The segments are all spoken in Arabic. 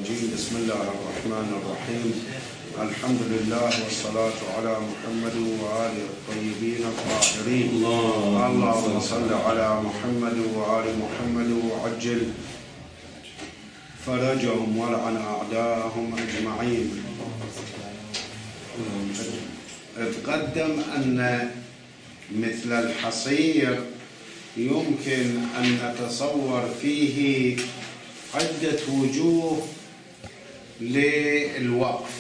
الرجيم. بسم الله الرحمن الرحيم. الحمد لله والصلاة على محمد وآله الطيبين الطاهرين. اللهم صل على محمد وآل محمد وعجل فرجهم ولعن أعداءهم أجمعين. تقدم أن مثل الحصير يمكن أن نتصور فيه عدة وجوه للوقف،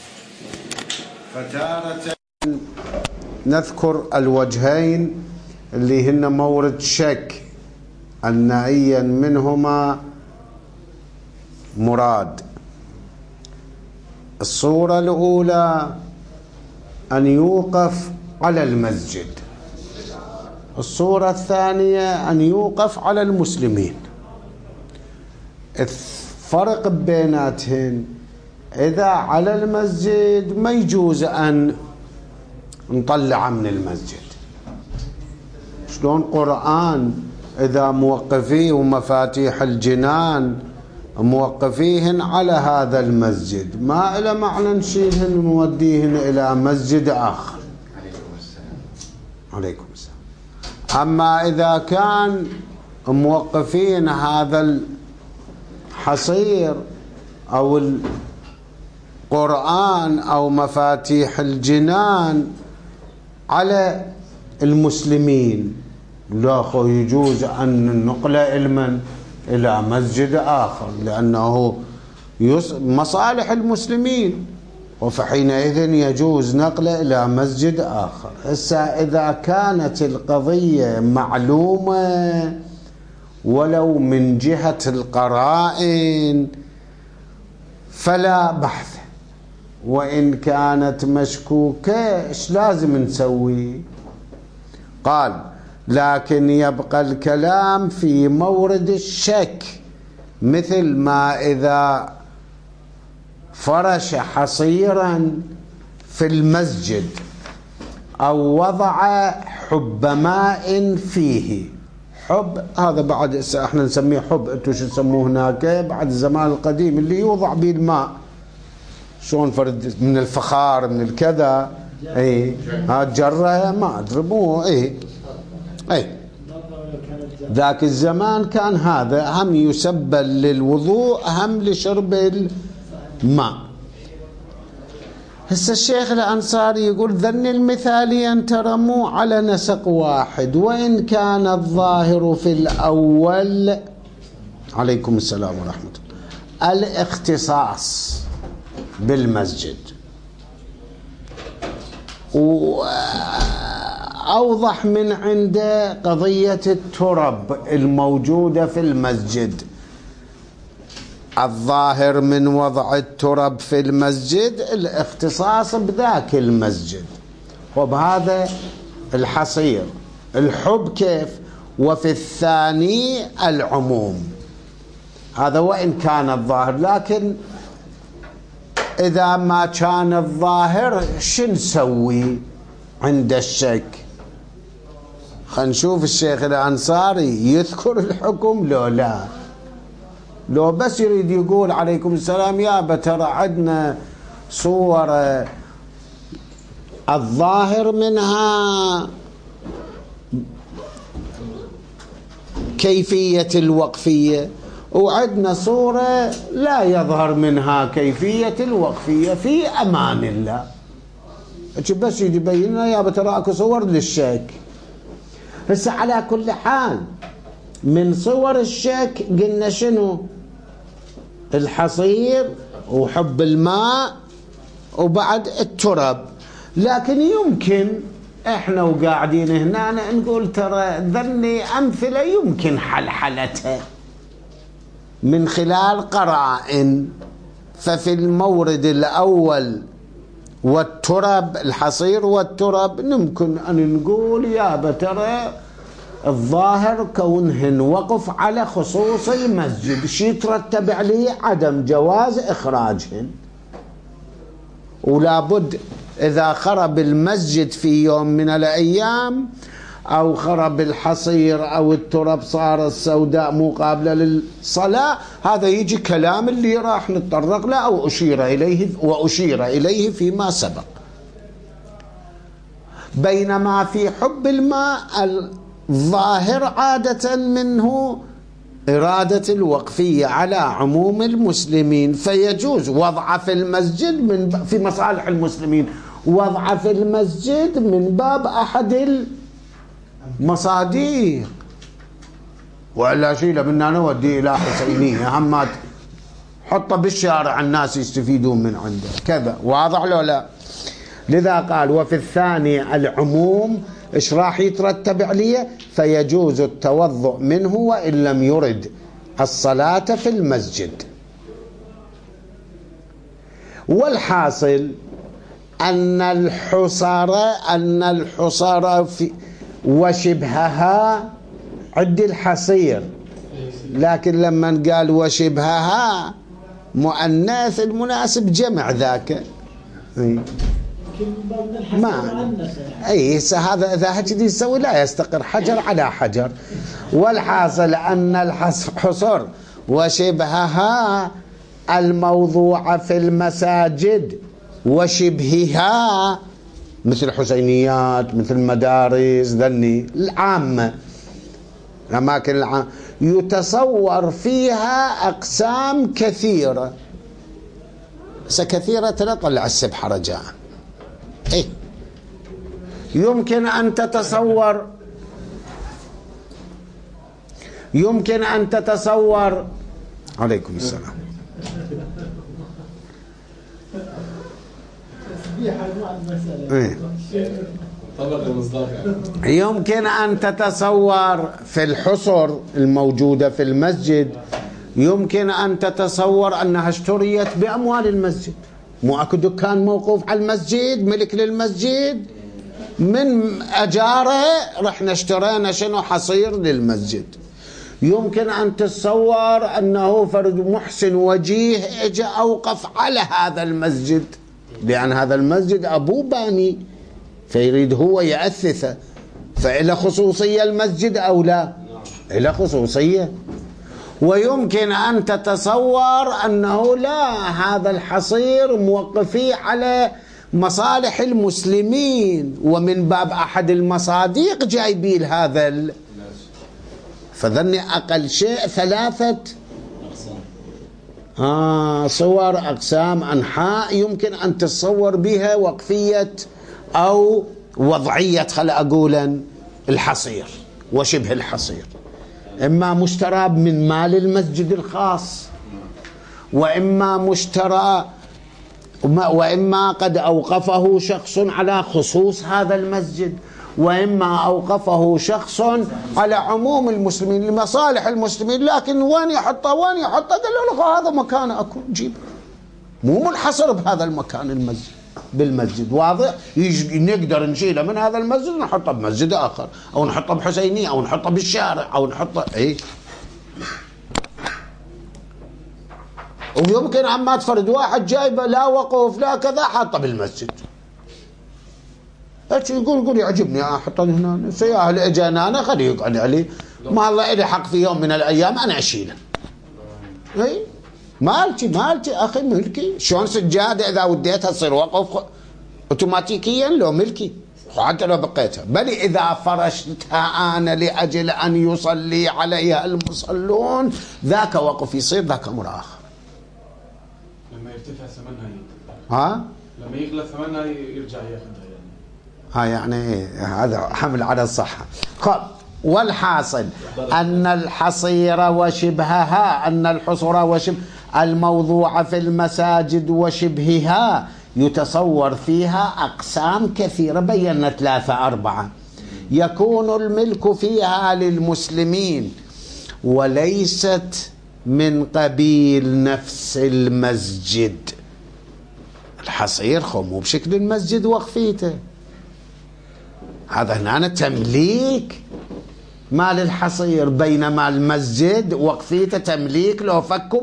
فتارة نذكر الوجهين اللي هن مورد شك أن أيا منهما مراد. الصورة الأولى أن يوقف على المسجد، الصورة الثانية أن يوقف على المسلمين. الفرق بيناتهن إذا على المسجد ما يجوز أن نطلع من المسجد. شلون قرآن إذا موقفيه ومفاتيح الجنان موقفيهن على هذا المسجد ما إلى معنى نشيلهن ونوديهن إلى مسجد آخر. عليكم السلام. أما إذا كان موقفين هذا الحصير أو القرآن أو مفاتيح الجنان على المسلمين، لا يجوز أن ننقل علما إلى مسجد آخر لأنه مصالح المسلمين، وفحينئذ يجوز نقله إلى مسجد آخر. هسه إذا كانت القضية معلومة ولو من جهة القرائن فلا بحث، وإن كانت مشكوكة إيش لازم نسوي؟ قال لكن يبقى الكلام في مورد الشك، مثل ما إذا فرش حصيرا في المسجد أو وضع حب ماء فيه. حب هذا بعد احنا نسميه حب، انتم شو تسموه هناك بعد الزمان القديم اللي يوضع به الماء، شلون فرد من الفخار من الكذا، اي هذا جره ما ادري مو اي ذاك الزمان كان هذا هم يسبل للوضوء هم لشرب الماء. هسه الشيخ الأنصاري يقول ذن المثالين ترى مو على نسق واحد، وإن كان الظاهر في الأول عليكم السلام ورحمة الله الاختصاص بالمسجد، وأوضح من عنده قضية الترب الموجودة في المسجد. الظاهر من وضع الترب في المسجد الاختصاص بذاك المسجد وبهذا الحصير. الحب كيف؟ وفي الثاني العموم، هذا وإن كان الظاهر. لكن إذا ما كان الظاهر شو نسوي عند الشك؟ خلينا نشوف الشيخ الأنصاري يذكر الحكم لو لا، لو بس يريد يقول عليكم السلام يا بترى عندنا صور الظاهر منها كيفية الوقفية وعندنا صورة لا يظهر منها كيفية الوقفية في أمان الله، بس يبين لنا يا بترى اكو صور للشك. بس على كل حال من صور الشك قلنا شنو؟ الحصير وحب الماء وبعد التراب. لكن يمكن احنا وقاعدين هنا نقول ترى ذني امثله يمكن حلحلتها من خلال قرائن. ففي المورد الاول والتراب الحصير والتراب ممكن ان نقول يا بترى الظاهر كونهن وقف على خصوص المسجد، شي يترتب عليه عدم جواز إخراجهن، ولا بد إذا خرب المسجد في يوم من الأيام أو خرب الحصير أو التراب صار السوداء مو قابلة للصلاة، هذا يجي كلام اللي راح نتطرق له أو أشير إليه فيما سبق. بينما في حب الماء الظاهر عادة منه إرادة الوقفية على عموم المسلمين، فيجوز وضع في المسجد في مصالح المسلمين، وضع في المسجد من باب أحد المصاديق، وإلا شيله منا نودي إلى حسينية همات حطه بالشارع الناس يستفيدون من عنده كذا. واضح لو لا؟ لذا قال وفي الثاني العموم. إيش راح يترتب عليه؟ فيجوز التوضؤ منه وإن لم يرد الصلاة في المسجد. والحاصل أن الحصر وشبهها عد الحصير، لكن لما قال وشبهها مؤنث المناسب جمع ذاك ما اي هذا اذا هكذا يسوي لا يستقر حجر على حجر. والحاصل ان الحصر وشبهها الموضوع في المساجد وشبهها مثل حسينيات مثل مدارس ذني العامة الأماكن العامة يتصور فيها أقسام كثيرة، كثيرة تطلع السبحة رجاء. إيه يمكن أن تتصور عليكم السلام. إيه؟ يمكن أن تتصور في الحصر الموجودة في المسجد، يمكن أن تتصور أنها اشتريت بأموال المسجد، مو أكو دكان موقوف على المسجد ملك للمسجد من أجاره رحنا اشترينا شنو حصير للمسجد. يمكن أن تتصور أنه فرد محسن وجيه اجى أوقف على هذا المسجد لأن هذا المسجد أبوه باني فيريد هو يأثثه، فإلى خصوصية المسجد أو لا؟ إلى خصوصية. ويمكن أن تتصور أنه لا هذا الحصير موقفي على مصالح المسلمين ومن باب أحد المصاديق جايبين هذا فظني أقل شيء ثلاثة صور أقسام أنحاء يمكن أن تتصور بها وقفية أو وضعية خل أقولا الحصير وشبه الحصير. إما مشترى من مال المسجد الخاص، وإما قد أوقفه شخص على خصوص هذا المسجد، وإما أوقفه شخص على عموم المسلمين لمصالح المسلمين، لكن وين يحطه قال له هذا مكان أكو جيب مو منحصر بهذا المكان المسجد بالمسجد. واضح؟ نقدر نشيله من هذا المسجد نحطه بمسجد آخر أو نحطه بحسينية أو نحطه بالشارع أو نحطه ويمكن عمات فرد واحد جايبه لا وقوف لا كذا حاطه بالمسجد. يقول يعجبني احطه هنا سياهل اجانا انا خليه يقعد عليه ما الله إلي حق في يوم من الايام انا اشيله. مالتي اخي ملكي. شلون سجاده اذا وديتها تصير وقف اوتوماتيكيا لو ملكي حتى لو بقيتها، بل اذا فرشتها انا لاجل ان يصلي عليها المصلون ذاك وقف يصير ذاك امر اخر. لما يرتفع ثمنها لما يغلى ثمنها يرجع ياخذها يعني هذا حمل على الصحة. والحاصل أن الحصير وشبهها الحصر وشبه الموضوع في المساجد وشبهها يتصور فيها أقسام كثيرة بينا 3 4 يكون الملك فيها للمسلمين وليست من قبيل نفس المسجد. الحصير مو بشكل المسجد وقفيته، هذا هنا تمليك مال الحصير، بينما المسجد وقفيته تمليك لو فك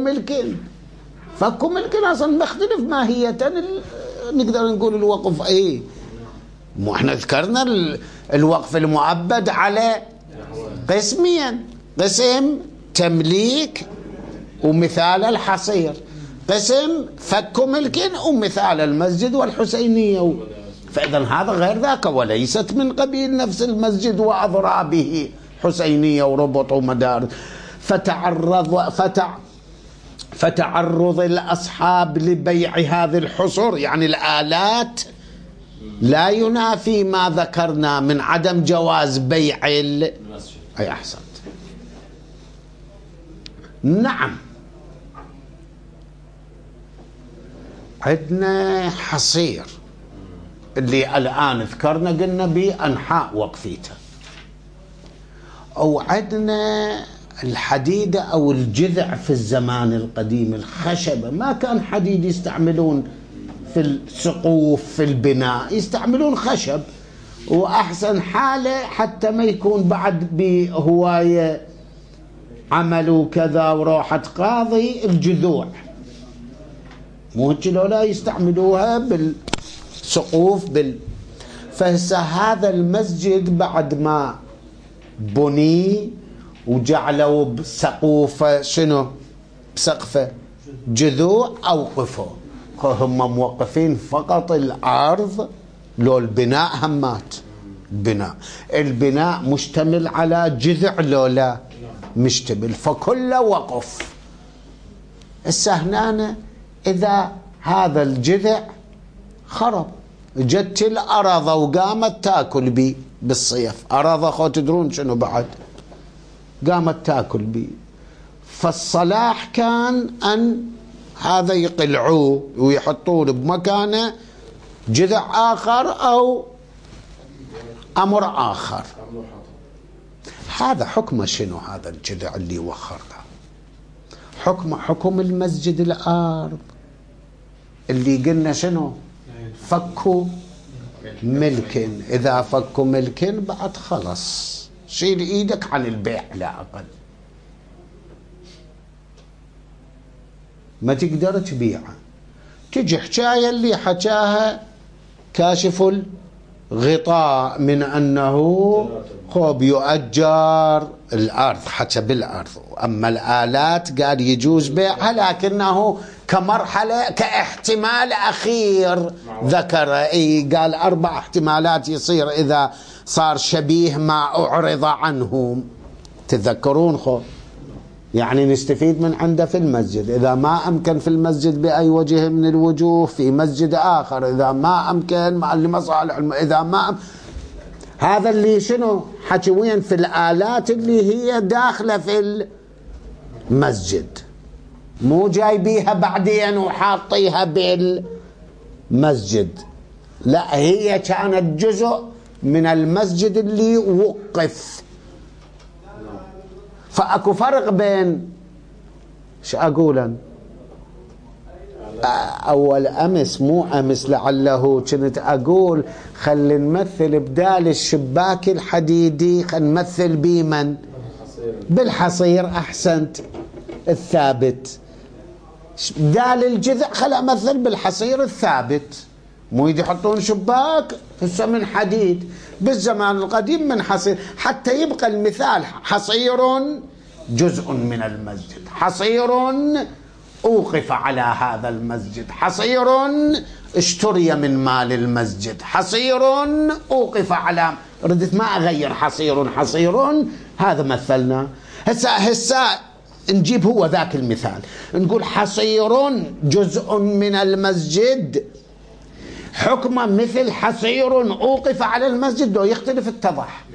ملك اصلا مختلف ماهية. نقدر نقول الوقف مو احنا ذكرنا الوقف المؤبد على قسمين، قسم تمليك ومثال الحصير، قسم فك ملك ومثال المسجد والحسينية. فإذا هذا غير ذاك، وليست من قبيل نفس المسجد وأضرابه حسينية وربط ومدارس. فتعرض الأصحاب لبيع هذه الحصر يعني الآلات لا ينافي ما ذكرنا من عدم جواز بيع أي أحسنت. نعم عندنا حصير اللي الآن ذكرنا قلنا بأنحاء وقفيته، أو عندنا الحديدة أو الجذع في الزمان القديم، الخشبة ما كان حديد يستعملون في السقوف في البناء، يستعملون خشب، وأحسن حالة حتى ما يكون بعد بهواية عملوا كذا وروحة قاضي الجذوع، مو هيك لو لا يستعملوها بالسقوف فهسه هذا المسجد بعد ما بني وجعلوا بسقوفه شنو بسقفه جذوع أوقفوا، هم موقفين فقط العرض لو البناء همات البناء مشتمل على جذع لو لا مشتمل، فكله وقف. هنا إذا هذا الجذع خرب، جت الأرض وقامت تاكل بي بالصيف، أرض أخو تدرون شنو بعد قامت تاكل بي، فالصلاح كان أن هذا يقلعوه ويحطون بمكانه جذع آخر أو أمر آخر. هذا حكمه شنو هذا الجذع اللي وخرته؟ حكم المسجد الأرض اللي قلنا شنو فكوا ملك، إذا فكوا ملك بعد خلص شيل إيدك عن البيع لا أقل، ما تقدر تبيعه. تجي حكاية اللي حكاها كاشف الغطاء من أنه خوب يؤجر الأرض، حكى بالأرض، أما الآلات قال يجوز بيعها لكنه كمرحلة كاحتمال أخير ذكر، قال 4 احتمالات يصير إذا صار شبيه ما أعرض عنه، تذكرون خو يعني نستفيد من عنده في المسجد، إذا ما أمكن في المسجد بأي وجه من الوجوه في مسجد آخر، إذا ما أمكن مع المصالح إذا ما هذا اللي شنو حكوين في الآلات اللي هي داخلة في المسجد، مو جايبيها بعدين وحاطيها بالمسجد، لا هي كانت جزء من المسجد اللي وقف. فأكو فرق بين شو أقولا أول أمس مو أمس لعله كنت أقول خل نمثل بدال الشباك الحديدي خل نمثل بمن بالحصير، أحسنت الثابت، بدال الجذع خل أمثل بالحصير الثابت، مو يحطون شباك هسه من حديد، بالزمان القديم من حصير، حتى يبقى المثال حصير جزء من المسجد، حصير أوقف على هذا المسجد، حصير اشتري من مال المسجد، حصير أوقف على، ردت ما أغير حصير هذا مثلنا. هسه نجيب هو ذاك المثال نقول حصير جزء من المسجد حكمه مثل حصير أوقف على المسجد، لو يختلف اتضح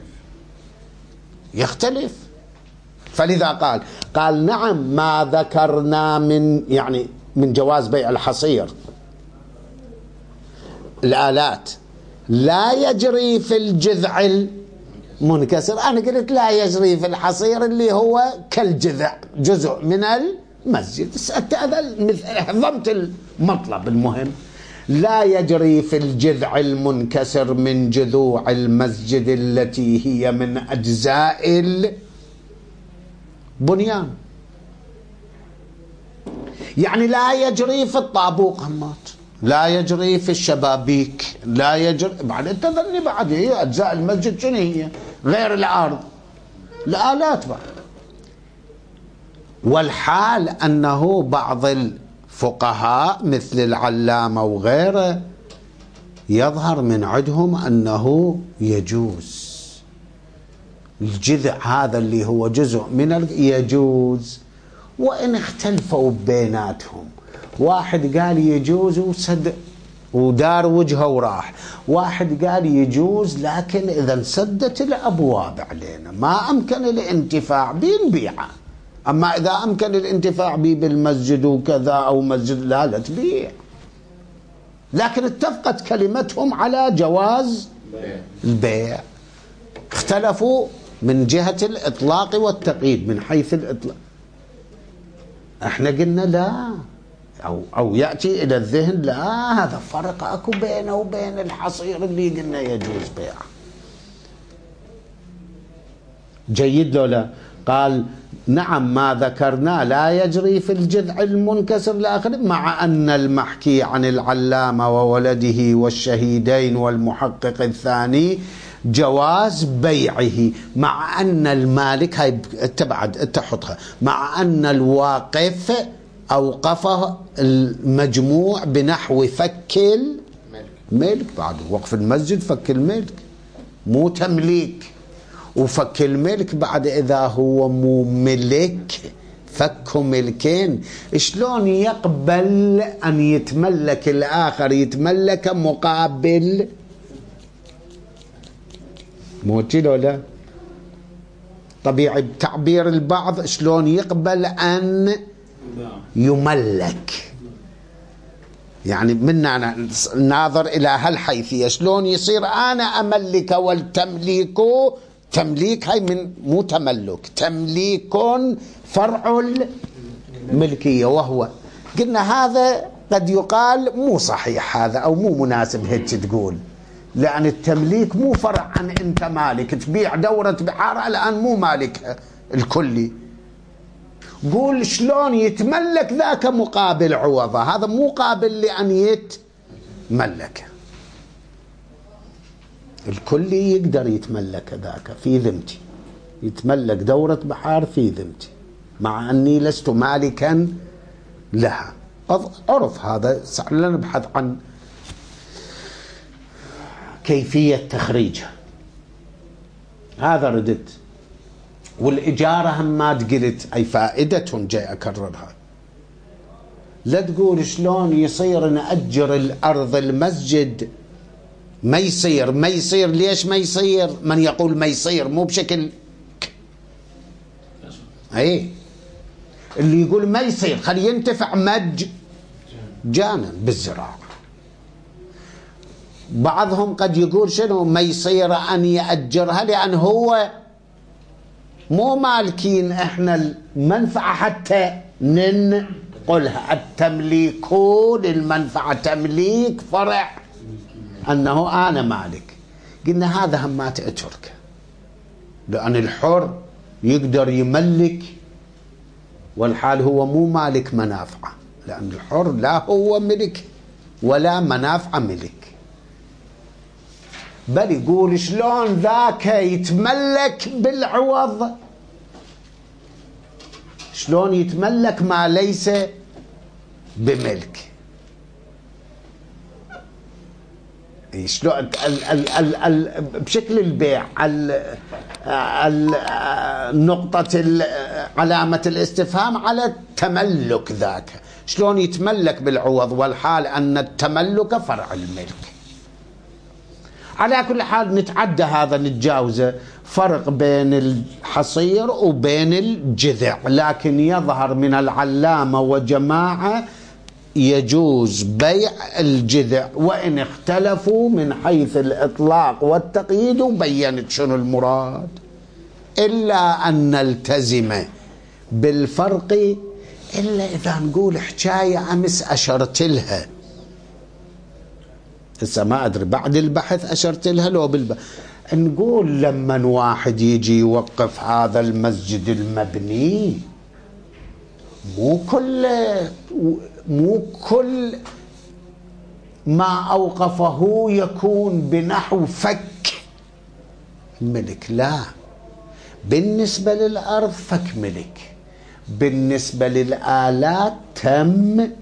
يختلف. فلذا قال نعم ما ذكرنا من جواز بيع الحصير الآلات لا يجري في الجذع المنكسر، أنا قلت لا يجري في الحصير اللي هو كالجذع جزء من المسجد، ضمت المطلب المهم، لا يجري في الجذع المنكسر من جذوع المسجد التي هي من أجزاء البنيان، يعني لا يجري في الطابوق همات، لا يجري في الشبابيك، لا يجري. بعد تظني بعد هي أجزاء المسجد شنو هي غير الأرض، الآلات بعد. والحال أنه بعض الفقهاء مثل العلامة وغيره يظهر من عندهم أنه يجوز الجذع هذا اللي هو جزء من يجوز، وإن اختلفوا بيناتهم. واحد قال يجوز وسد ودار وجهه وراح، واحد قال يجوز لكن إذا انسدت الأبواب علينا ما أمكن الانتفاع بنبيعه، أما إذا أمكن الانتفاع به بالمسجد وكذا أو مسجد لا تبيع. لكن اتفقت كلمتهم على جواز البيع. اختلفوا من جهة الإطلاق والتقييد من حيث الإطلاق. احنا قلنا لا، أو يأتي إلى الذهن لا، هذا فرق أكو بينه وبين الحصير اللي قلنا يجوز بيعه. جيد لو لا؟ قال نعم ما ذكرنا لا يجري في الجذع المنكسر الآخر، مع أن المحكي عن العلامة وولده والشهيدين والمحقق الثاني جواز بيعه، مع أن المالك هاي تبعد تحطها، مع أن الواقف أوقفه المجموع بنحو فك الملك. بعد وقف المسجد فك الملك مو تمليك، وفك الملك بعد إذا هو مو ملك فك ملكين. شلون يقبل أن يتملك الآخر يتملك مقابل موتي لو لا؟ طبيعي بتعبير البعض شلون يقبل أن يملك، يعني منا ناظر إلى هالحيثية شلون يصير أنا أملك والتمليك. تمليك هاي من مو تملك، تمليك فرع الملكية، وهو قلنا هذا قد يقال مو صحيح هذا أو مو مناسب هيك تقول، لأن التمليك مو فرع عن أنت مالك تبيع دورة بحارة الآن مو مالكها الكلي. قول شلون يتملك ذاك مقابل عوضة، هذا مو قابل لأن يتملك. الكلي يقدر يتملك ذاك في ذمتي، يتملك دورة بحار في ذمتي مع أني لست مالكا لها. عرف هذا. سألنا نبحث عن كيفية تخريجها. هذا ردت. والإجارة هم ما قلت أي فائدة جاي أكررها. لا تقول شلون يصير نأجر الأرض المسجد، ما يصير. ليش ما يصير؟ من يقول ما يصير مو بشكل اي اللي يقول ما يصير خلي ينتفع مجانا بالزراعة. بعضهم قد يقول شنو ما يصير أن يأجرها لأن هو مو مالكين احنا المنفعة حتى ننقلها. التمليك للمنفعة تمليك فرع أنه أنا مالك. قلنا هذا هم ما تأترك، لأن الحر يقدر يملك والحال هو مو مالك منافعة، لأن الحر لا هو ملك ولا منافعة ملك. بل يقول شلون ذاك يتملك بالعوض، شلون يتملك ما ليس بملك. شلون بشكل البيع نقطة علامة الاستفهام على التملك ذاك، شلون يتملك بالعوض والحال أن التملك فرع الملك. على كل حال نتعدى هذا نتجاوزه، فرق بين الحصير وبين الجذع، لكن يظهر من العلامة وجماعة يجوز بيع الجذع وإن اختلفوا من حيث الإطلاق والتقييد وبينت شنو المراد، إلا أن نلتزم بالفرق. إلا إذا نقول حكاية أمس أشرت لها، هسه ما أدري بعد البحث أشرت لها لو بالبحث، نقول لما واحد يجي يوقف هذا المسجد المبني مو كل ما أوقفه يكون بنحو فك الملك. لا، بالنسبة للأرض فك ملك، بالنسبة للآلات تمليك.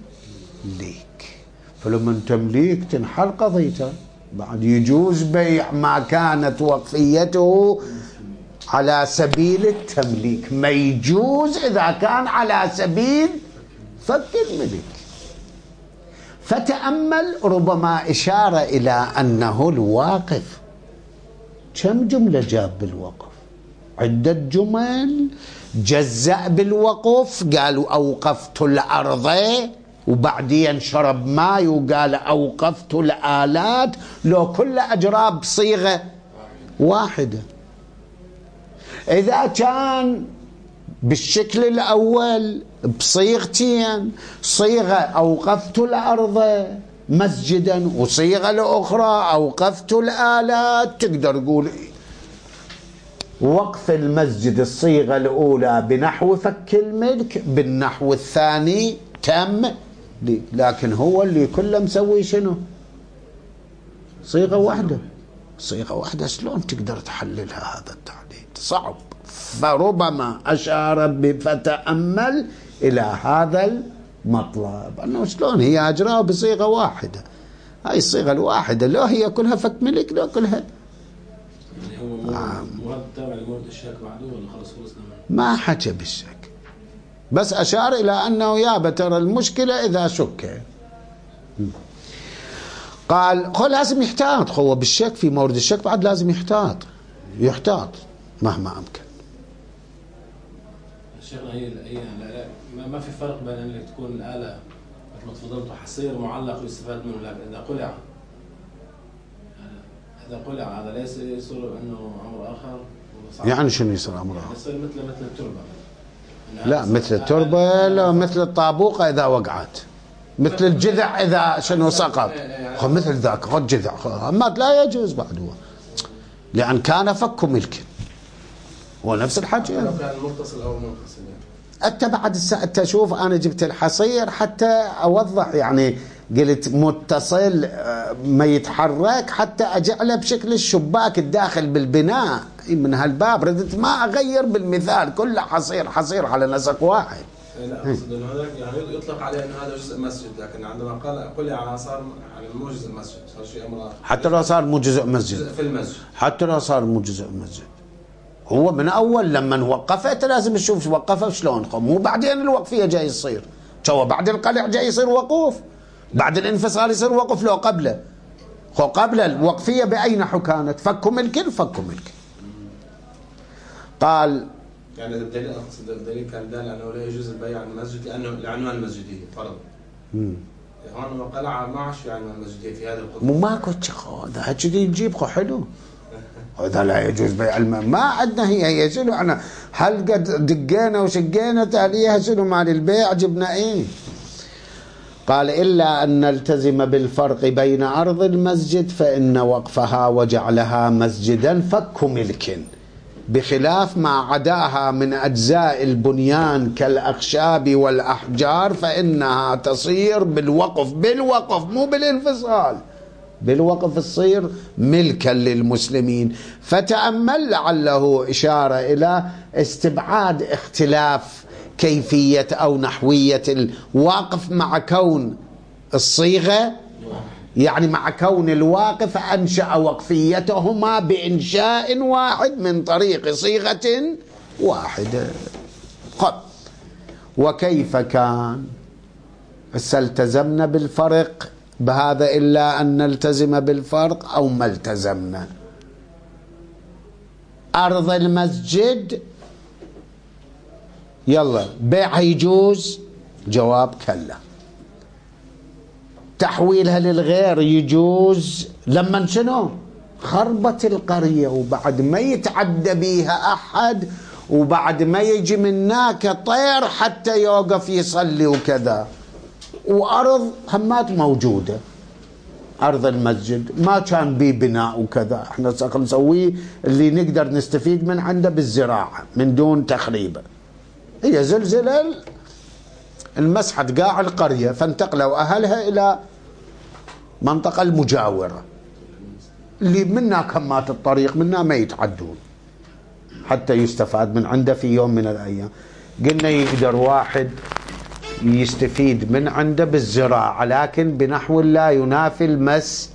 فلما تمليك تنحل قضيته. بعد يجوز بيع ما كانت وقفيته على سبيل التمليك، ما يجوز إذا كان على سبيل فك الملك. فتأمل، ربما إشارة إلى أنه الواقف كم جملة جاب بالوقف؟ عدة جمل. جزأ بالوقف، قالوا أوقفت الأرض، وبعدين شرب ماء وقال أوقفت الآلات. لو كل أجراب بصيغة واحدة. إذا كان بالشكل الأول بصيغتين، صيغة أوقفت الأرض مسجدا، وصيغة الأخرى أوقفت الآلات، تقدر تقول وقف المسجد الصيغة الأولى بنحو فك الملك، بالنحو الثاني تم. لكن هو اللي كله مسوي شنو؟ صيغة واحدة. صيغة واحدة شلون تقدر تحللها؟ هذا التحليل صعب. فربما أشار فتأمل إلى هذا المطلب، أنه شلون هي أجراها بصيغة واحدة. هاي الصيغة الواحدة لو هي كلها فك ملك لو كلها يعني هو مراد تابع لمورد الشك بعده ولا خلص خلصنا؟ ما حكى بالشك، بس أشار إلى أنه يا ترى المشكلة إذا شك. قال لازم يحتاط. هو بالشك في مورد الشك بعد لازم يحتاط مهما أمكن. الشغلة هي ما في فرق بين أنك تكون الآلة مثل ما تفضلت حصير معلق ويستفاد منه، لكن إذا قلع هذا ليس يصير أنه أمر آخر. يعني شنو يصير أمر آخر؟ يصير مثل التربة. لا، مثل التربة، لا مثل الطابوقة إذا وقعت، مثل الجذع إذا شنو سقط. مثل ذاك خذ جذع، أما لا يجوز بعد هو، لأن كان فك ملك. هو نفس الحكي لو كان متصل أو منفصل. أنت بعد أنت شوف، أنا جبت الحصير حتى أوضح، يعني قلت متصل ما يتحرك حتى أجعله بشكل الشباك الداخل بالبناء من هالباب. ردت ما أغير بالمثال، كله حصير على نسق واحد. لا أقصد أنه هذا يعني يطلق عليه أنه هذا جزء مسجد، لكن عندما قلع صار يعني مو جزء مسجد، صار شيء أمر آخر. حتى لو صار مو جزء مسجد، جزء في المسجد، حتى لو صار مو جزء مسجد، هو من أول لما وقفت لازم تشوف وقفه شلون، مو بعدين الوقفية جاي يصير. شو بعد القلع جاي يصير وقوف، بعد الانفصال يصير وقف لو قبله. قبل الوقفية بأي نحو كانت؟ فك ملك. قال يعني الدليل، أقصد الدليل كان دال أنه لا يجوز البيع عن المسجد لعنوان المسجدية فرض. هون وقلع معش عنوان المسجدية في هذا القضية. ماكو هذا هكذا نجيب حلو. هذا لا يجوز بيع ما عندنا. هي شنو احنا هل قد دقينا وشقينا تاليها شنو مال البيع جبنا ايه؟ قال إلا أن نلتزم بالفرق بين أرض المسجد فإن وقفها وجعلها مسجدا فك ملك، بخلاف ما عداها من أجزاء البنيان كالأخشاب والأحجار فإنها تصير بالوقف مو بالانفصال، بالوقف تصير ملكا للمسلمين. فتأمل لعله إشارة إلى استبعاد اختلاف كيفية أو نحوية الواقف مع كون الصيغة، يعني مع كون الواقف أنشأ وقفيتهما بإنشاء واحد من طريق صيغة واحدة. وكيف كان التزمنا بالفرق بهذا إلا أن نلتزم بالفرق أو ما التزمنا؟ أرض المسجد يلا بيعها يجوز؟ جواب كلا. تحويلها للغير يجوز لما شنو؟ خربت القرية وبعد ما يتعدى بيها أحد وبعد ما يجي مناك طير حتى يوقف يصلي وكذا، وأرض همات موجودة. أرض المسجد ما كان بيه بناء وكذا، احنا نسويه اللي نقدر نستفيد من عنده بالزراعة من دون تخريبه. هي زلزلة المسحت قاع القرية فانتقلوا أهلها إلى منطقة المجاورة اللي منها كمات الطريق منها ما يتعدون حتى يستفاد من عنده في يوم من الأيام. قلنا يقدر واحد يستفيد من عنده بالزراعة لكن بنحو لا ينافي المس،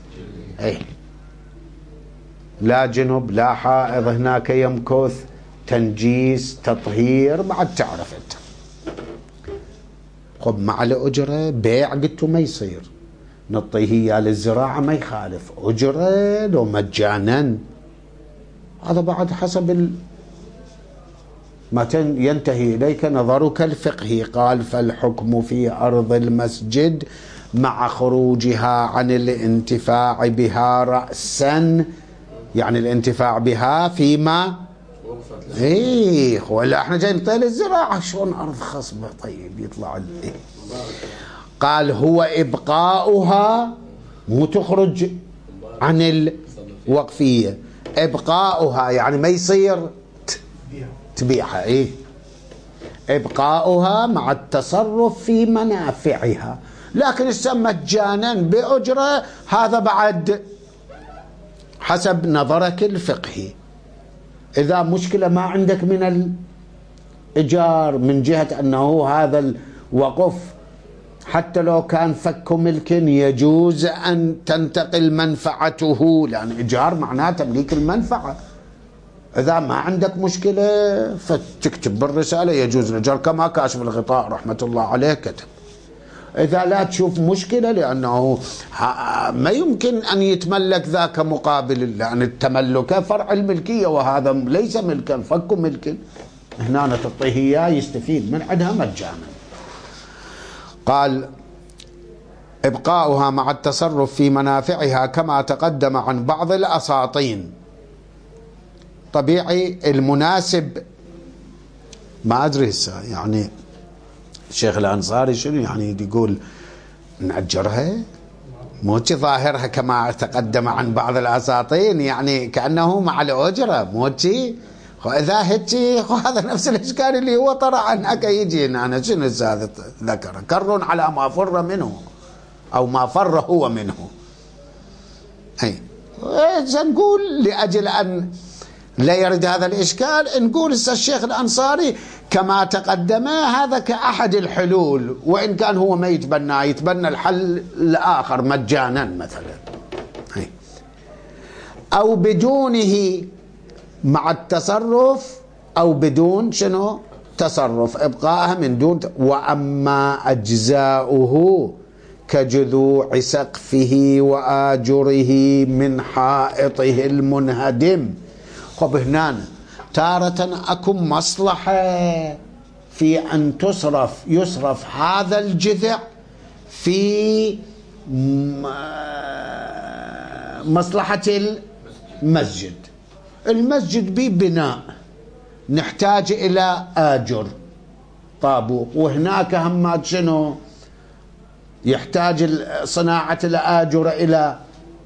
لا جنب لا حائض هناك يمكث، تنجيس تطهير، بعد تعرف انت. خب مع الأجرة بيع قلتوا ما يصير، نعطيه اياه للزراعة ما يخالف، أجرة لو مجانا هذا بعد حسب ما ينتهي إليك نظرك الفقهي. قال فالحكم في أرض المسجد مع خروجها عن الانتفاع بها رأسا، يعني الانتفاع بها فيما ولا احنا جايين نطيل الزراعة شلون أرض خصبة طيب يطلع قال هو إبقاؤها مو تخرج عن الوقفية، إبقاؤها يعني ما يصير تبيعها إبقاؤها مع التصرف في منافعها، لكن السم مجانا بأجرة هذا بعد حسب نظرك الفقهي. إذا مشكلة ما عندك من الإيجار من جهة أنه هذا الوقف حتى لو كان فك ملك يجوز أن تنتقل منفعته، لأن إيجار معناه تمليك المنفعة. إذا ما عندك مشكلة فتكتب بالرسالة يجوز الإيجار كما كاشف الغطاء رحمة الله عليه كتب. إذا لا تشوف مشكلة لأنه ما يمكن أن يتملك ذاك مقابل، لأن التملك فرع الملكية وهذا ليس ملكا فك ملك، هنا تعطيه إياه يستفيد من عندها مجانا. قال إبقاؤها مع التصرف في منافعها كما تقدم عن بعض الأساطين. طبيعي المناسب ما أدري هسه يعني الشيخ الأنصاري شنو يعني يقول نأجرها موتي ظاهرها كما تقدم عن بعض الأساطين يعني كأنه مع الأجرة موتي. وإذا هتي هذا نفس الإشكال اللي هو طرح هناك يجي أنا شنو هذا ذكر كر على ما فر منه أو ما فر هو منه. نقول لأجل أن لا يرد هذا الإشكال نقول الشيخ الأنصاري كما تقدم هذا كأحد الحلول، وإن كان هو ما يتبنى الحل الآخر مجانا مثلا أو بدونه مع التصرف أو بدون شنو تصرف إبقاءها من دون. وأما أجزاؤه كجذوع سقفه وآجره من حائطه المنهدم. خب هنا تارة أكون مصلحة في أن يصرف هذا الجذع في مصلحة المسجد. المسجد ببناء نحتاج إلى آجر طابوق، وهناك همات شنو يحتاج صناعة الآجر إلى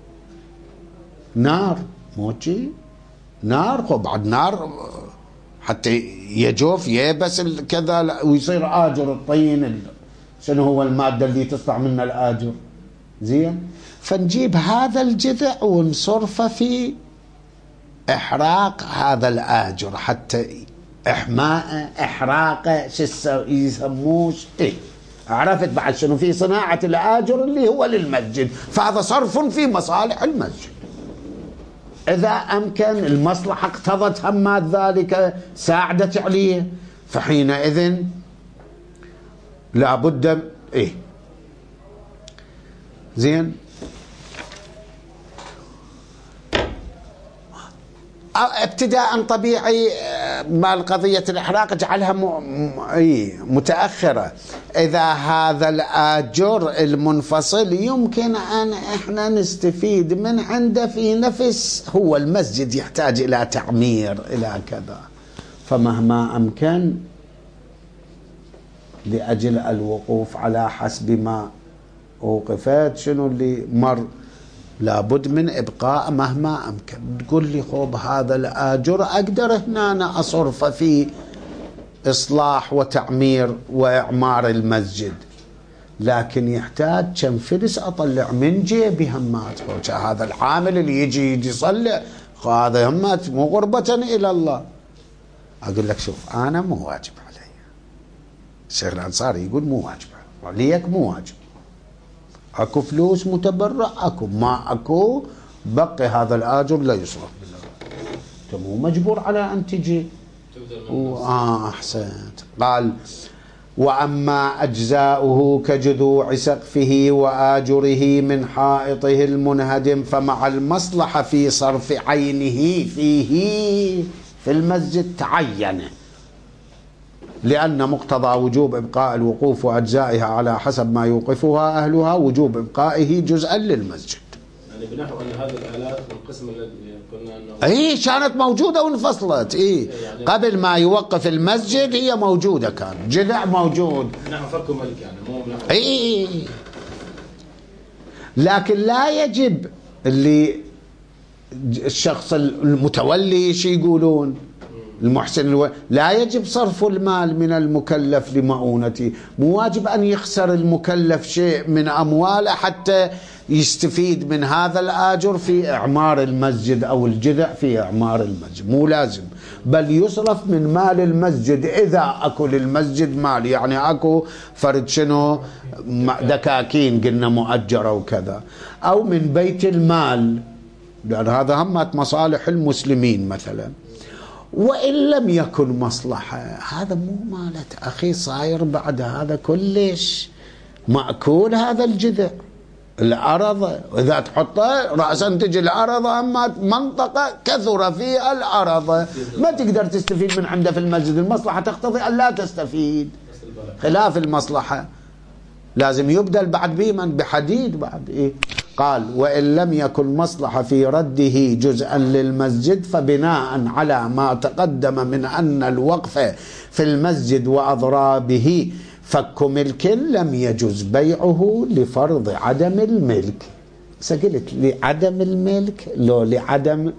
نار موجي نار. خب بعد نار حتى يجوف يبس كذا ويصير آجر الطين شنو هو المادة اللي تصنع منها الآجر زين. فنجيب هذا الجذع ونصرفه في إحراق هذا الآجر حتى إحراقه شو يسموش عرفت بعد شنو في صناعة الآجر اللي هو للمسجد، فهذا صرف في مصالح المسجد. إذا أمكن المصلحة اقتضت همات ذلك ساعدت عليه فحينئذ لابد زين. ابتداء طبيعي مال قضية الإحراق اجعلها متأخرة. إذا هذا الآجر المنفصل يمكن أن احنا نستفيد من عنده في نفس هو المسجد يحتاج إلى تعمير إلى كذا، فمهما أمكن لأجل الوقوف على حسب ما وقفت شنو اللي مر لابد من إبقاء مهما أمكن. تقول لي خوب هذا الآجر أقدر هنا أنا أصرف في إصلاح وتعمير وإعمار المسجد، لكن يحتاج كم فلس أطلع من جيبي همات. هذا العامل اللي يجي يصلي هذا همات مو غربة إلى الله. أقول لك شوف أنا مو واجب علي. الشيخ الأنصاري يقول مو واجب عليك، مو واجب. أكو فلوس متبرع، أكو ما أكو بقي هذا الآجر لا يصرف بالله. أنت مو مجبور على أن تجي. أحسنت. قال وأما أجزاؤه كجذوع سقفه وآجره من حائطه المنهدم فمع المصلحة في صرف عينه فيه في المسجد تعين، لأن مقتضى وجوب إبقاء الوقوف وأجزائها على حسب ما يوقفها أهلها وجوب إبقائه جزءا للمسجد. يعني بنحو أن هذه الآلات من القسم الذي قلنا أنه كانت موجودة وانفصلت. يعني قبل ما يوقف المسجد هي موجودة، كان جذع موجود. نحن فرق ملك يعني مو بنحو. لكن لا يجب اللي الشخص المتولي شي يقولون المحسن لا يجب صرف المال من المكلف لمؤونته. مو واجب أن يخسر المكلف شيء من أمواله حتى يستفيد من هذا الآجر في إعمار المسجد أو الجذع في إعمار المسجد، مو لازم، بل يصرف من مال المسجد إذا أكو للمسجد مال. يعني أكو فرد شنو دكاكين قلنا مؤجرة وكذا، أو من بيت المال، لأن هذا همت مصالح المسلمين مثلا. وإن لم يكن مصلحة هذا مو مالت أخي، صاير بعد هذا كلش مأكول هذا الجذع. الأرض إذا تحطه رأسا تجي الأرض، أما منطقة كثر فيها الأرض ما تقدر تستفيد من عنده في المسجد. المصلحة تقتضي أن لا تستفيد، خلاف المصلحة لازم يبدل بعد بيمن بحديد بعد. قال وإن لم يكن مصلحة في رده جزءا للمسجد فبناء على ما تقدم من أن الوقف في المسجد وأضرابه فك ملك لم يجوز بيعه لفرض عدم الملك. سقلت لعدم الملك لو لعدم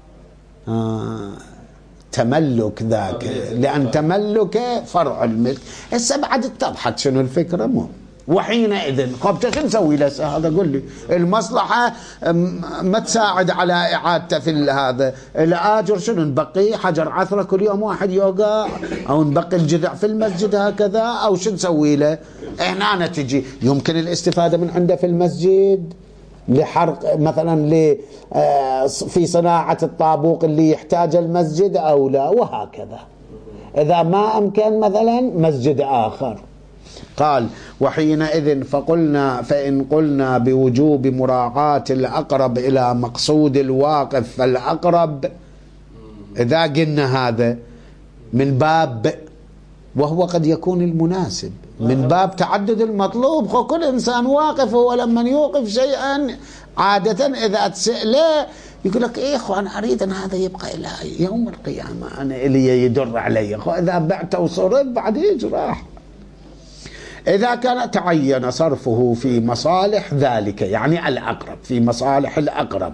تملك ذاك، لأن تملك فرع الملك. هسه بعد اتضحت شنو الفكرة. مو وحينئذ خب شو نسوي له هذا؟ قل لي المصلحة ما تساعد على إعادته في هذا الآجر. شنو نبقي حجر عثرة كل يوم واحد يوقع، أو نبقي الجذع في المسجد هكذا، أو شو نسوي له؟ هنا تجي يمكن الاستفادة من عنده في المسجد لحرق مثلا في صناعة الطابوق اللي يحتاج المسجد أو لا، وهكذا. إذا ما أمكن مثلا مسجد آخر. قال وحينئذ فإن قلنا بوجوب مراعاة الأقرب إلى مقصود الواقف فالأقرب، إذا قلنا هذا من باب، وهو قد يكون المناسب من باب تعدد المطلوب. كل إنسان واقف، هو لما يوقف شيئا عادة إذا تسأله يقول لك أنا أريد أن هذا يبقى إلى يوم القيامة، أنا إلي يدر علي، إذا بعته وصرف بعد يجرح. إذا كان تعين صرفه في مصالح ذلك، يعني الأقرب، في مصالح الأقرب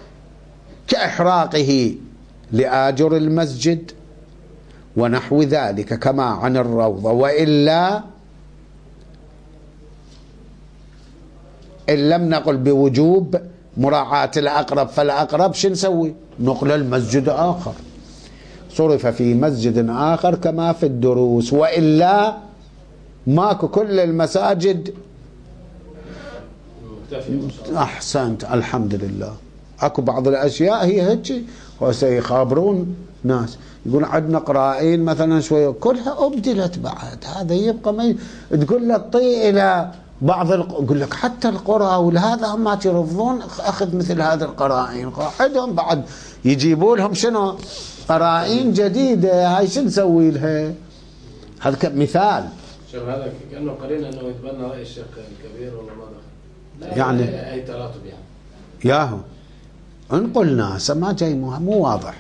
كإحراقه لآجر المسجد ونحو ذلك كما عن الروضة. وإلا إن لم نقل بوجوب مراعاة الأقرب فالأقرب شو نسوي؟ نقل المسجد آخر صرف في مسجد آخر كما في الدروس. وإلا ماكو كل المساجد. أحسنت الحمد لله. أكو بعض الأشياء هي هيك وسيخابرون ناس يقول عندنا قرائين مثلا شوية كلها أبدلت بعد، هذا يبقى ما تقول لك طي إلى بعض يقول لك حتى القرى والهذا هم ما يرفضون أخذ مثل هذه القرائين، قاعدهم بعد يجيبوا لهم شنو قرائين جديدة. هاي شو نسوي لها؟ هذا كمثال. شيخ هذا كأنه قرينا أنه يتبنى رأي الشيخ الكبير ولا ما دخل؟ يعني أي تراتب يعني ياهو إن قلنا ما جاي مو واضح.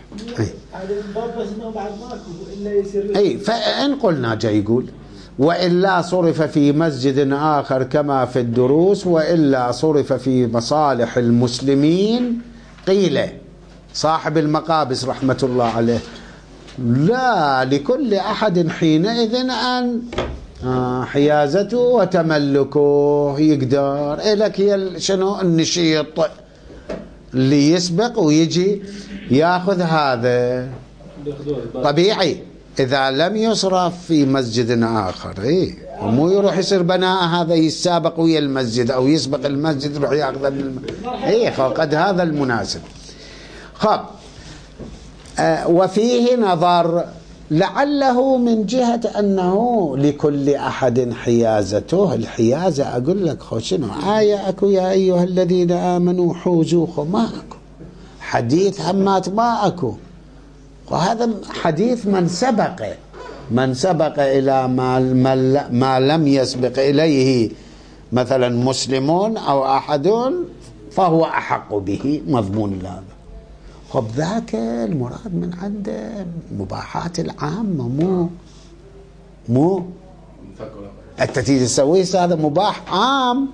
فإن قلنا جاي يقول وإلا صرف في مسجد آخر كما في الدروس، وإلا صرف في مصالح المسلمين. قيل صاحب المقابس رحمة الله عليه لا، لكل أحد حينئذ أن حيازته وتملكه يقدر لك شنو النشيط اللي يسبق ويجي ياخذ هذا طبيعي إذا لم يصرف في مسجد آخر ومو يروح يصير بناء هذا يسابق ويا المسجد أو يسبق المسجد يروح ياخذ من فقد هذا المناسب. خب وفيه نظر لعله من جهة أنه لكل أحد حيازته. الحيازة أقول لك شنو آية أكو يا أيها الذين آمنوا حوزوكم ما أكو حديث همات ما أكو. وهذا حديث من سبق إلى ما لم يسبق إليه مثلا مسلمون أو أحد فهو أحق به مضمون هذا. خب ذاك المراد من عند مباحات العامة مو أنت تريد تسويه هذا مباح عام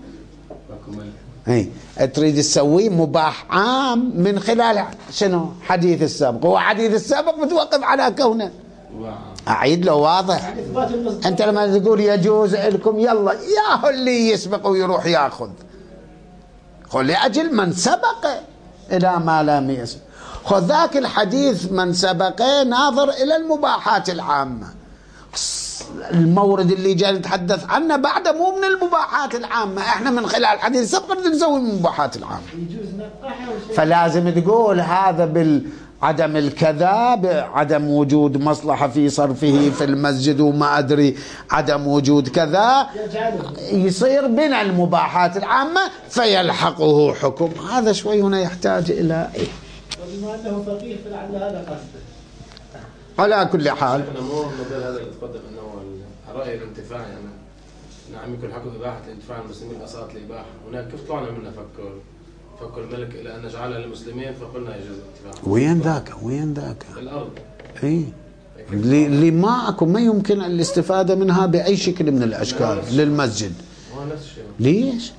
تريد تسويه مباح عام من خلال شنو حديث السابق. هو حديث السابق متوقف على كونه أعيد له واضح. أنت لما تقول يجوز لكم يلا ياهو اللي يسبق ويروح ياخذ خذ لأجل من سبق إلى ما لم يسبق. خذ ذاك الحديث من سبق ناظر إلى المباحات العامة. المورد اللي جاي نتحدث عنه بعد مو من المباحات العامة. احنا من خلال الحديث السابق نسوي المباحات العامة. فلازم تقول هذا بالعدم الكذا بعدم وجود مصلحة في صرفه في المسجد وما أدري عدم وجود كذا يصير من المباحات العامة فيلحقه حكم. هذا شوي هنا يحتاج إلى بما أنه فقيه فلعل هذا قصده. على كل حال احنا مو نقول هذا اللي تقدم انه الرأي الانتفاعي نعم يكون حق إباحة الانتفاع المسلمين أصالة الإباحة. هناك كيف طلعنا منه فكر الملك إلى أن نجعلها للمسلمين فقلنا يجوز الانتفاع. وين ذاك الأرض اللي ما أكو ما يمكن الاستفادة منها بأي شكل من الأشكال للمسجد. ليش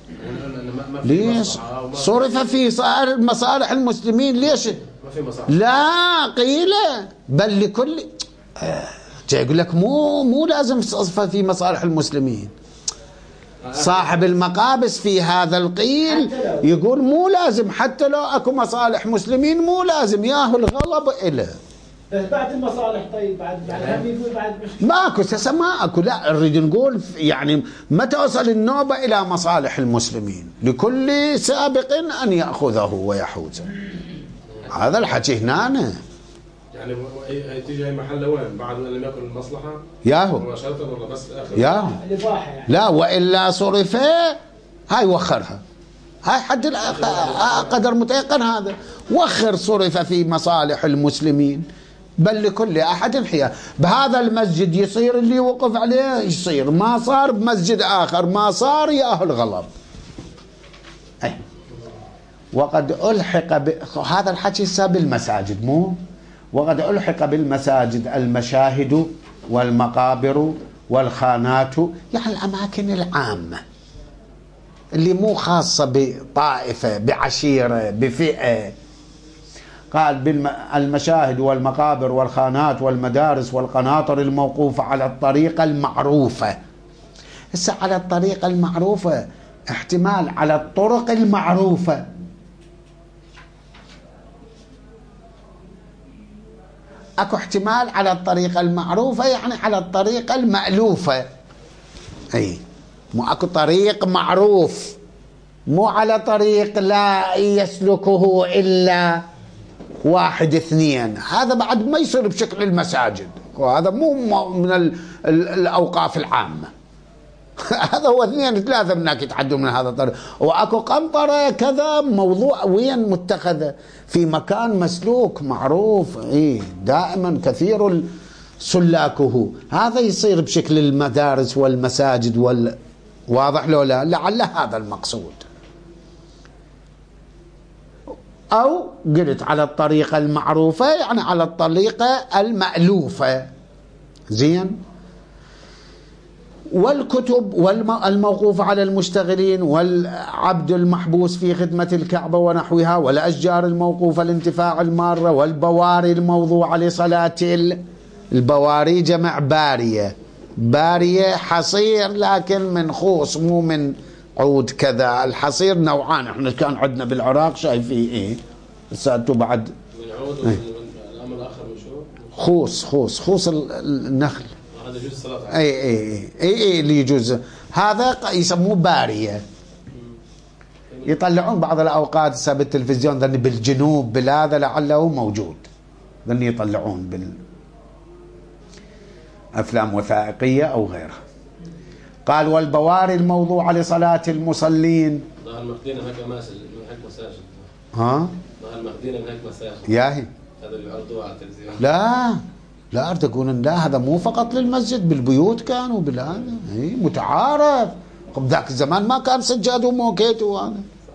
صرف في مصالح المسلمين ليش ما في مصالح لا قيلة بل لكل يقول لك مو لازم تصرف في مصالح المسلمين. صاحب المقابس في هذا القيل يقول مو لازم حتى لو اكو مصالح مسلمين مو لازم ياهو الغلب إله بس بعد المصالح. طيب بعد هم يقول بعد ماكو ما اكو لا نريد نقول يعني متى وصل النوبة إلى مصالح المسلمين لكل سابق أن يأخذه ويحوزه. هذا الحكي هنا يعني تيجي محل وين بعد ان لم يكن المصلحه ياهو مباشره ولا بس اخر ياهو يعني. لا والا صرف هاي وخرها هاي حد قدر متيقن هذا وخر صرف في مصالح المسلمين بل لكل احد حياه. بهذا المسجد يصير اللي وقف عليه يصير ما صار بمسجد اخر ما صار ياهو الغلب. وقد ألحق هذا الحكي بالمساجد مو وقد ألحق بالمساجد المشاهد والمقابر والخانات يعني الأماكن العامة اللي مو خاصة بطائفة بعشيرة بفئة. قال بالمشاهد والمقابر والخانات والمدارس والقناطر الموقوفة على الطريقة المعروفة. هسه على الطريقة المعروفة احتمال على الطرق المعروفة اكو احتمال على الطريقة المعروفة يعني على الطريقة المألوفة. مو اكو طريق معروف مو على طريق لا يسلكه إلا واحد اثنين. هذا بعد ما يصير بشكل المساجد وهذا مو من الأوقاف العامة. هذا هو اثنين ثلاثة منك يتعدوا من هذا الطريق. واكو قنطرة كذا موضوع وين متخذة في مكان مسلوك معروف دائما كثير سلاكه. هذا يصير بشكل المدارس والمساجد واضح لو لا لعل هذا المقصود. أو قلت على الطريقة المعروفة يعني على الطريقة المألوفة زين. والكتب والموقوفة على المشتغلين والعبد المحبوس في خدمة الكعبة ونحوها والأشجار الموقوفة لانتفاع المارة والبواري الموضوعة لصلاة البواري جمع بارية بارية حصير لكن من خوص مو من عود كذا. الحصير نوعان، احنا كان عندنا بالعراق شايفين ايه سألتوا بعد من عود والأمر الآخر من شو؟ خوص النخل. هذا يجوز الصلاة. اي اللي يجوز هذا يسموه بارية. يطلعون بعض الأوقات سب التلفزيون ذني بالجنوب بالهذا لعله موجود، ذني يطلعون بالأفلام وثائقية أو غيرها. قال والبواري الموضوعة لصلاة المصلين. ظهر المخدينة هيك مساجد من هيك مساجد. ها؟ ظهر المخدينة من هيك مساجد. ياهي. هذا اللي بيعرضوه على التلفزيون. لا تقولون لا هذا مو فقط للمسجد، بالبيوت كانوا بالهذا متعارف. ذاك الزمان ما كان سجاد وموكيت وهذا.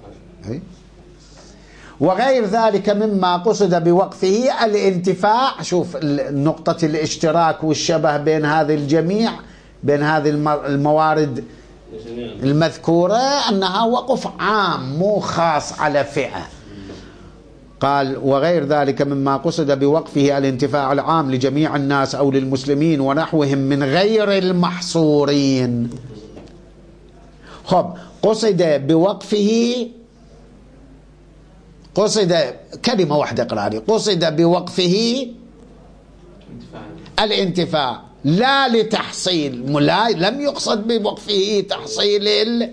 وغير ذلك مما قصد بوقفه الانتفاع. شوف نقطة الاشتراك والشبه بين هذه الجميع، بين هذه الموارد المذكورة، أنها وقف عام مو خاص على فئة. قال وغير ذلك مما قصد بوقفه الانتفاع العام لجميع الناس أو للمسلمين ونحوهم من غير المحصورين. خب قصد بوقفه، قصد كلمة واحدة قراري، قصد بوقفه الانتفاع لا لتحصيل، لم يقصد بوقفه تحصيل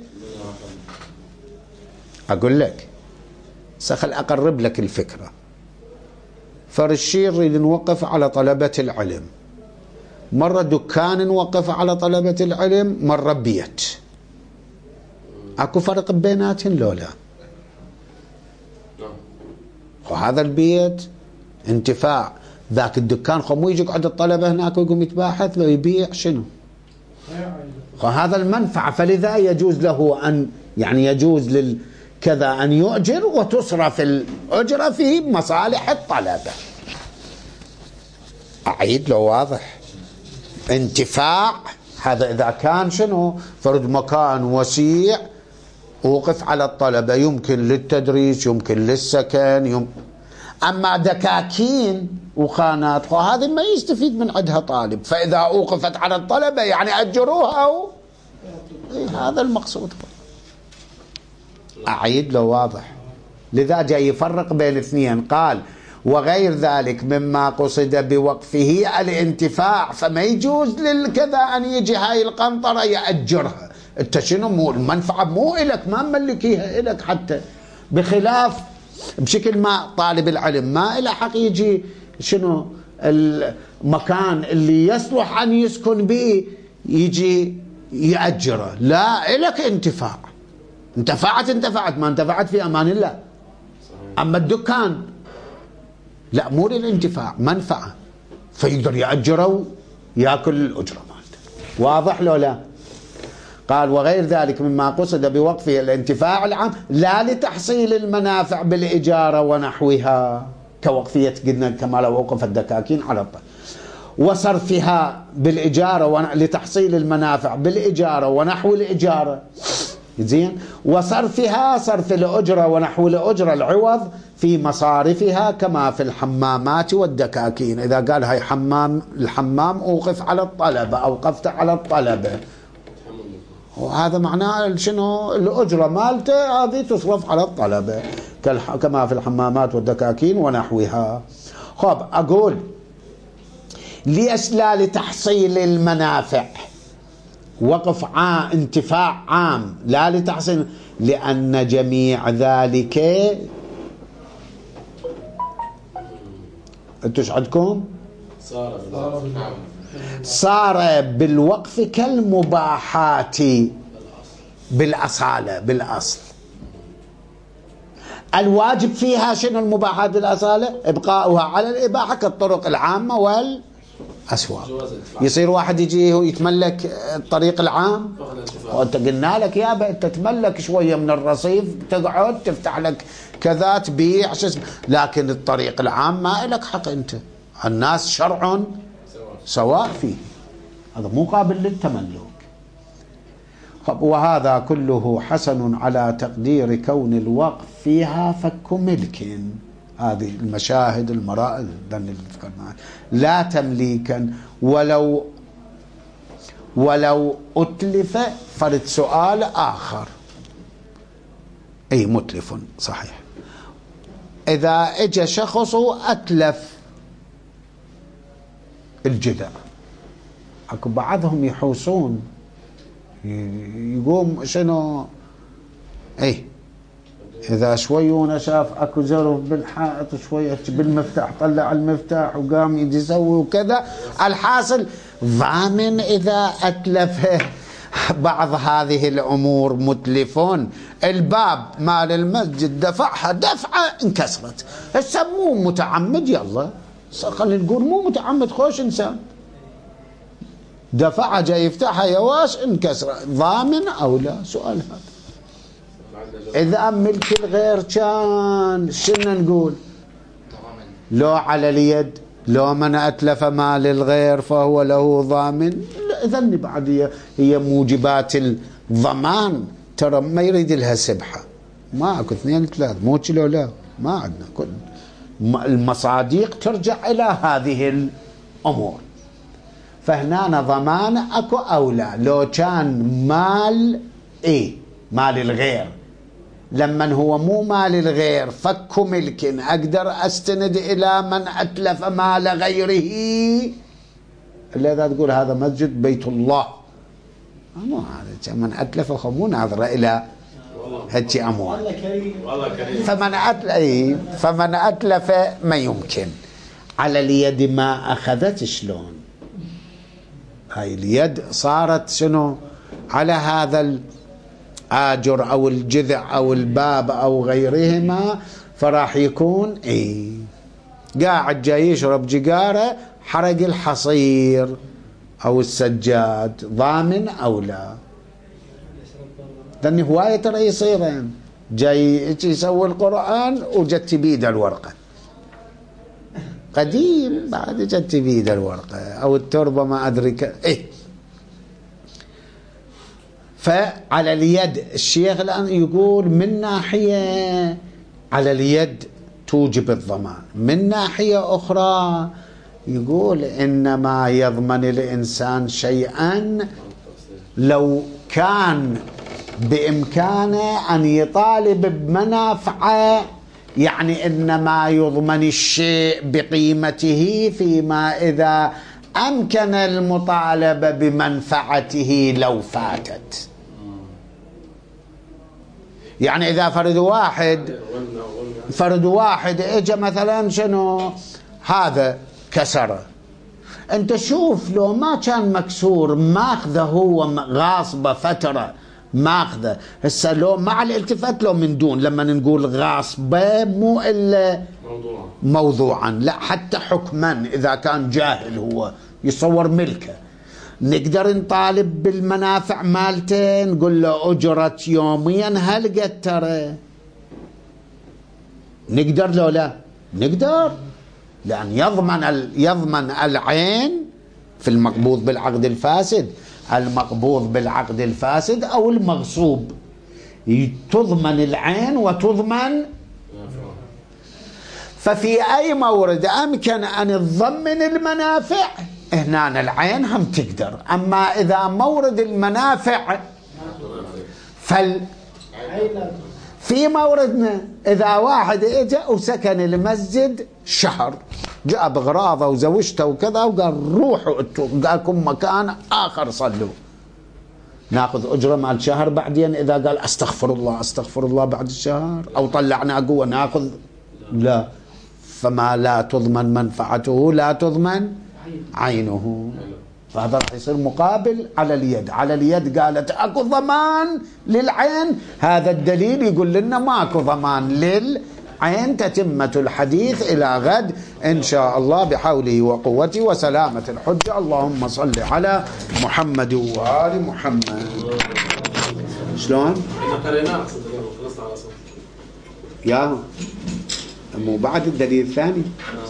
أقول لك سخل أقرب لك الفكرة. فرشير يريد نوقف على طلبة العلم، مرة دكان نوقف على طلبة العلم، مرة بيت. أكو فرق بيناتهم لو لا؟ وهذا البيت انتفاع، ذاك الدكان خمو يجي يقعد الطلبة هناك ويقوم يتباحث لو يبيع شنو. وهذا المنفعة، فلذا يجوز له أن يعني يجوز للكذا أن يؤجر وتصرف الأجرة في مصالح الطلبة. أعيد لو واضح. انتفاع هذا إذا كان شنو فرد مكان وسيع وقف على الطلبة، يمكن للتدريس يمكن للسكن أما دكاكين وخانات هذه ما يستفيد من عندها طالب، فإذا أوقفت على الطلبة يعني أجروها هذا المقصود. أعيد لو واضح. لذا جاي يفرق بين اثنين. قال وغير ذلك مما قصد بوقفه الانتفاع، فما يجوز للكذا أن يجي هاي القنطرة يأجرها. انت شنو مو المنفعة مو إلك، ما مملكيها إلك حتى، بخلاف بشكل ما طالب العلم ما إله حق يجي شنو المكان اللي يصلح أن يسكن به يجي يأجره، لا إلك انتفاع. انتفعت ما انتفعت في أمان الله. أما الدكان لا مو للانتفاع، منفعة، فيقدر يأجره ويأكل الأجرة مالته. واضح لو لا؟ قال وغير ذلك مما قصد بوقفه الانتفاع العام لا لتحصيل المنافع بالإجارة ونحوها، كوقفية قلنا كما لو وقف الدكاكين على الطريق، وصرفها بالإجارة لتحصيل المنافع بالإجارة ونحو الإجارة زين، وصرفها صرف الأجرة ونحو الأجرة العوض في مصارفها كما في الحمامات والدكاكين. إذا قال هاي الحمام أوقف على الطلبة، أوقفت على الطلبة، وهذا معناه شنو الأجرة مالته هذه تصرف على الطلبة كما في الحمامات والدكاكين ونحوها. خب أقول ليش لا لتحصيل المنافع، وقف عام انتفاع عام لا لتحصيل، لأن جميع ذلك انتوش عندكم صار بالوقف كالمباحات بالأصالة بالأصل. الواجب فيها شنو المباحات بالأصالة؟ إبقاؤها على الإباحة كالطرق العامة والأسواق. يصير واحد يجي يتملك الطريق العام، وانت قلنا لك يابا انت تتملك شوية من الرصيف، تقعد تفتح لك كذا تبيع لكن الطريق العام ما لك حق انت. الناس شرع سواء فيه، هذا مو قابل للتملك. وهذا كله حسن على تقدير كون الوقف فيها فك ملك. هذه المشاهد المرائل لا تمليكا ولو أتلف فرد سؤال آخر. أي متلف صحيح. إذا اجى شخص أتلف الجذع، اكو بعضهم يحوسون يقوم شنو اي اذا شويونه شاف اكو زرف بالحائط شويه بالمفتاح طلع المفتاح وقام يجي يسوي وكذا. الحاصل ضامن اذا اتلف بعض هذه الامور متلفون. الباب مال المسجد دفعها دفعه انكسرت، هسه مو متعمد، يلا خلينا نقول مو متعمد، خوش انسان دفعها جاي يفتحها يواش انكسر، ضامن او لا؟ سؤال هذا. اذا ملك الغير كان شنو نقول؟ لو على اليد، لو من اتلف مال الغير فهو له ضامن. اذن بعد هي موجبات الضمان ترى ما يريد لها سبحه، ما اكو اثنين ثلاث، مو كيلو لا، ما عندنا كل المصاديق ترجع الى هذه الامور. فهنا ضمان اكو اولى. لو كان مال مال الغير، لما هو مو مال الغير فك ملك، اقدر استند الى من اتلف مال غيره. الا اذا تقول هذا مسجد بيت الله، مو هذا من اتلف مو ناظره الى هيك اموال. والله كريم. فمن اتلف ما يمكن. على اليد ما اخذت شلون؟ هاي اليد صارت شنو؟ على هذا الآجر أو الجذع أو الباب أو غيرهما، فراح يكون قاعد جاي يشرب جيجارة حرق الحصير أو السجاد، ضامن أو لا؟ لأن هواية ترى يصيرين جاي يسوي القرآن وجت بيده الورقة قديم، بعد جت بيده الورقة أو التربة ما أدري فعلى اليد الشيخ الآن يقول من ناحية على اليد توجب الضمان، من ناحية أخرى يقول إنما يضمن الإنسان شيئا لو كان بإمكانه أن يطالب بمنافعه، يعني إنما يضمن الشيء بقيمته فيما إذا أمكن المطالبة بمنفعته لو فاتت. يعني إذا فرد واحد إجا مثلا شنو هذا كسره، أنت شوف لو ما كان مكسور ماخذه هو غاصبة فترة ماخذه، هسه لو مع الالتفات لو من دون، لما نقول غاصبة مو إلا موضوعا، لا حتى حكما إذا كان جاهل هو يصور ملكه، نقدر نطالب بالمنافع مالته، نقول له أجرة يوميا هل قد ترى؟ نقدر لو لا؟ نقدر، لأن يضمن العين في المقبوض بالعقد الفاسد، المقبوض بالعقد الفاسد أو المغصوب، تضمن العين وتضمن. ففي أي مورد أمكن أن تضمن المنافع هنا العين هم تقدر. أما إذا مورد المنافع في موردنا إذا واحد إجا وسكن المسجد شهر، جاء بغراضه وزوجته وكذا وقال روحوا قالكم مكان آخر صلوا، ناخذ أجرة مال شهر بعدين إذا قال أستغفر الله بعد الشهر أو طلعنا قوة ناخذ؟ لا. فما لا تضمن منفعته لا تضمن عينه، فهذا راح يصير مقابل على اليد. على اليد قالت اكو ضمان للعين، هذا الدليل يقول لنا ماكو ضمان للعين. تتمة الحديث إلى غد إن شاء الله بحوله وقوته وسلامة الحجة. اللهم صل على محمد وآل محمد. شلون؟ يا مو بعد الدليل الثاني